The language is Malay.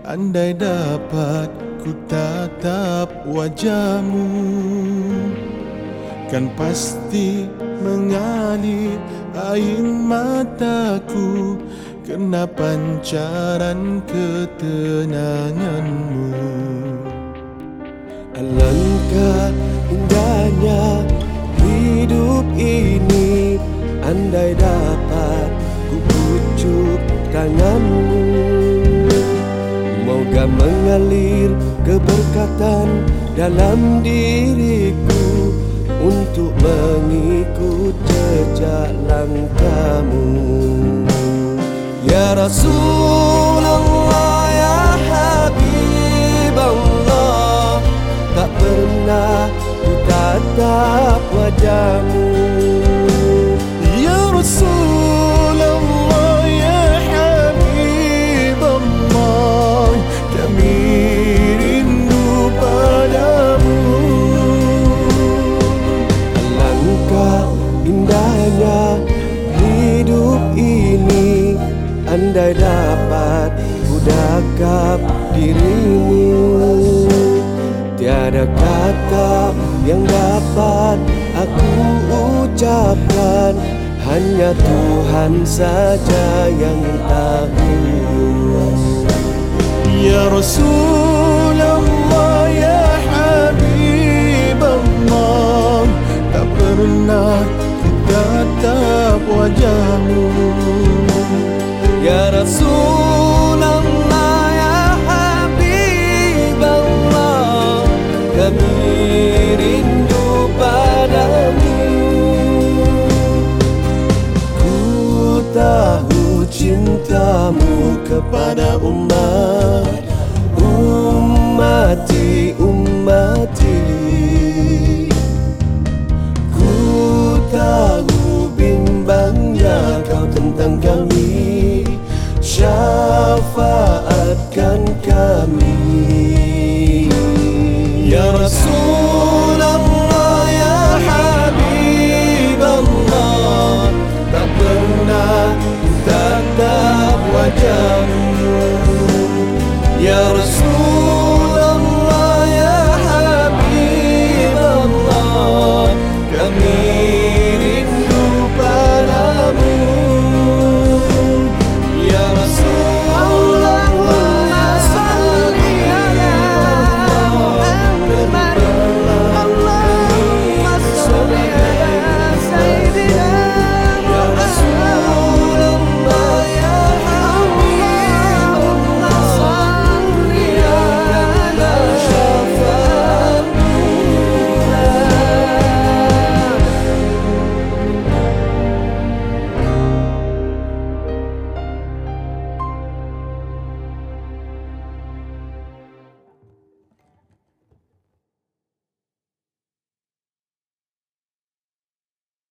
Andai dapat ku tatap wajahmu, kan pasti mengalir air mataku kena pancaran ketenanganmu. Alangkah indahnya hidup ini, andai dapat ku pucuk tanganmu. Moga mengalir keberkatan dalam diriku untuk mengikut jejak langkahmu. Ya Rasulullah, ya Habibullah, tak pernah ku tatap wajahmu. Ya Rasulullah, ya Habibullah, kami rindu padamu. Alangkah indahnya hidup ini, andai dapat ku dekap dirimu. Tiada kata yang dapat aku ucapkan, hanya Tuhan saja yang tahu. Ya Rasulullah, ya Habibullah, tak pernah ku tatap wajahmu. Ya Rasulullah, ya Habibullah, kami rindu padamu. Ku tahu cintamu kepada ummati. Ku tahu bimbangnya kau tentang kami, syafaatkan kami. Ya Rasulullah, ya Habibullah, tak pernah ku tatap wajahmu. Ya Rasulullah,